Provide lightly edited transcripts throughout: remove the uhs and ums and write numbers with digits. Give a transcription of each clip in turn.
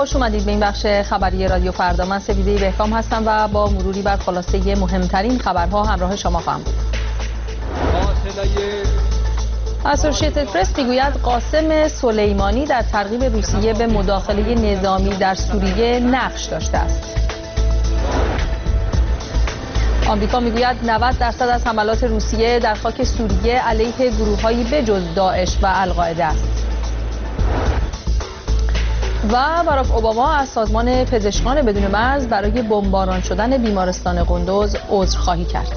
خوش اومدید به این بخش خبری رادیو فردا. من سویده بهکام هستم و با مروری بر خلاصه مهمترین خبرها همراه شما خواهم بود. اسوشییتد پرس میگوید قاسم سلیمانی در ترغیب روسیه به مداخله نظامی در سوریه نقش داشته است. آمریکا میگوید 90% از حملات روسیه در خاک سوریه علیه گروه‌هایی بجز داعش و القاعده است. و باراک اوباما از سازمان پزشکان بدون مرز برای بمباران شدن بیمارستان قندوز عذرخواهی کرد.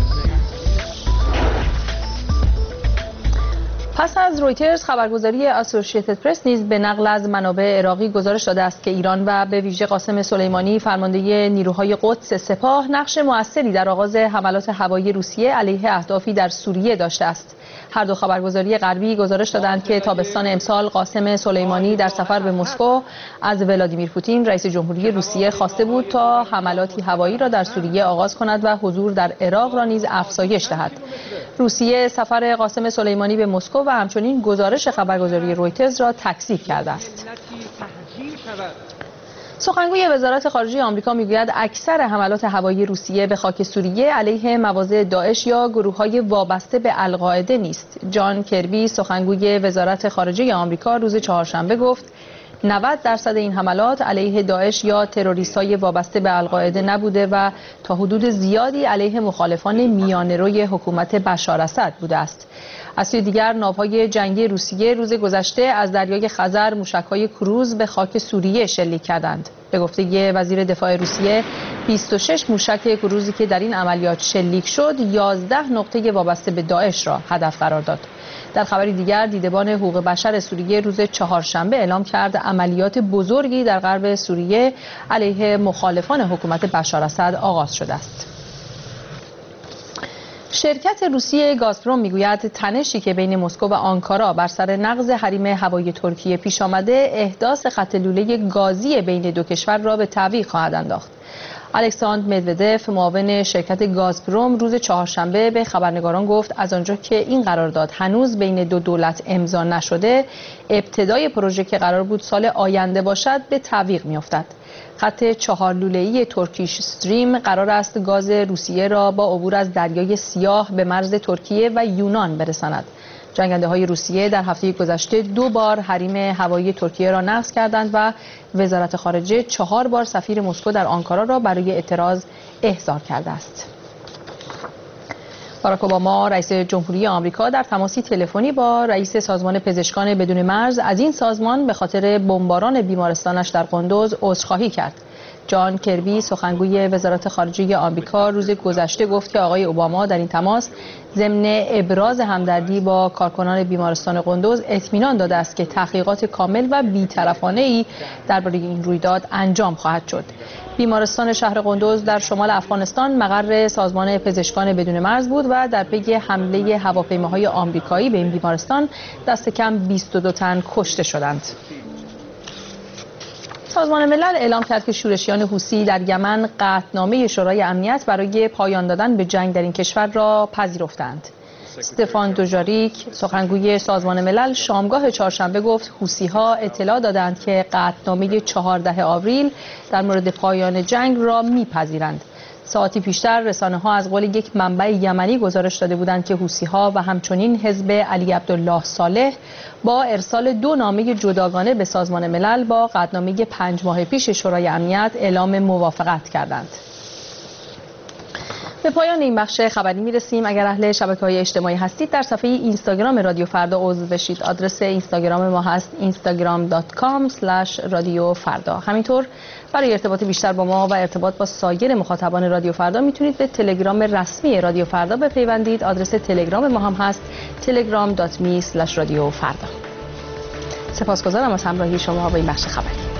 پس از رویترز، خبرگزاری اسوشییتد پرس نیز به نقل از منابع عراقی گزارش داده است که ایران و به ویژه قاسم سلیمانی فرمانده نیروهای قدس سپاه نقش مؤثری در آغاز حملات هوایی روسیه علیه اهدافی در سوریه داشته است. هر دو خبرگزاری غربی گزارش دادند که تابستان امسال قاسم سلیمانی در سفر به مسکو از ولادیمیر پوتین رئیس جمهوری روسیه خواسته بود تا حملاتی هوایی را در سوریه آغاز کند و حضور در عراق را نیز افزایش دهد. روسیه سفر قاسم سلیمانی به مسکو و همچنین گزارش خبرگزاری رویترز را تکذیب کرده است. سخنگوی وزارت خارجه آمریکا میگوید اکثر حملات هوایی روسیه به خاک سوریه علیه مواضع داعش یا گروه‌های وابسته به القاعده نیست. جان کربی، سخنگوی وزارت خارجه آمریکا، روز چهارشنبه گفت 90% این حملات علیه داعش یا تروریست‌های وابسته به القاعده نبوده و تا حدود زیادی علیه مخالفان میانه‌روی حکومت بشار اسد بوده است. از سوی دیگر، ناوهای جنگی روسیه روز گذشته از دریای خزر موشک‌های کروز به خاک سوریه شلیک کردند. به گفته وزیر دفاع روسیه، 26 موشک کروزی که در این عملیات شلیک شد، 11 نقطه وابسته به داعش را هدف قرار داد. در خبری دیگر، دیدبان حقوق بشر سوریه روز چهارشنبه اعلام کرد عملیات بزرگی در غرب سوریه علیه مخالفان حکومت بشار اسد آغاز شده است. شرکت روسی گازپروم میگوید تنشی که بین مسکو و آنکارا بر سر نقض حریم هوایی ترکیه پیش آمده، احداث خط لوله گازی بین دو کشور را به تعویق خواهد انداخت. الکساندر مدودف، معاون شرکت گازپروم، روز چهارشنبه به خبرنگاران گفت از آنجا که این قرارداد هنوز بین دو دولت امضا نشده، ابتدای پروژه که قرار بود سال آینده باشد به تعویق میافتد. خط 4 لوله‌ای ترکیش استریم قرار است گاز روسیه را با عبور از دریای سیاه به مرز ترکیه و یونان برساند. جنگنده‌های روسیه در هفته گذشته 2 بار حریم هوایی ترکیه را نقض کردند و وزارت خارجه 4 بار سفیر مسکو در آنکارا را برای اعتراض احضار کرده است. باراک اوباما، رئیس جمهوری آمریکا، در تماسی تلفنی با رئیس سازمان پزشکان بدون مرز از این سازمان به خاطر بمباران بیمارستانش در قندوز عذرخواهی کرد. جان کربی، سخنگوی وزارت خارجه آمریکا، روز گذشته گفت که آقای اوباما در این تماس ضمن ابراز همدردی با کارکنان بیمارستان قندوز اطمینان داده است که تحقیقات کامل و بی‌طرفانه‌ای درباره این رویداد انجام خواهد شد. بیمارستان شهر قندوز در شمال افغانستان مقر سازمان پزشکان بدون مرز بود و در پی حمله هواپیماهای آمریکایی به این بیمارستان دست کم 22 تن کشته شدند. سازمان ملل اعلام کرد که شورشیان حوثی در یمن قطعنامه شورای امنیت برای پایان دادن به جنگ در این کشور را پذیرفتند. استفان دوژاریک، سخنگوی سازمان ملل، شامگاه چهارشنبه گفت حوثی‌ها اطلاع دادند که قطعنامه 14 آوریل در مورد پایان جنگ را می‌پذیرند. ساعتی پیشتر رسانه‌ها از قول یک منبع یمنی گزارش داده بودند که حوثی‌ها و همچنین حزب علی عبدالله صالح با ارسال 2 نامه جداگانه به سازمان ملل با قطعنامه 5 ماه پیش شورای امنیت اعلام موافقت کردند. به پایان این بخش خبری میرسیم. اگر اهل شبکه‌های اجتماعی هستید در صفحه اینستاگرام رادیو فردا عضو بشید. آدرس اینستاگرام ما هست instagram.com/رادیوفردا. همینطور برای ارتباط بیشتر با ما و ارتباط با سایر مخاطبان رادیو فردا میتونید به تلگرام رسمی رادیو فردا بپیوندید. آدرس تلگرام ما هم هست telegram.me/رادیوفردا. سپاسگزارم از همراهی شما با این بخش خبری.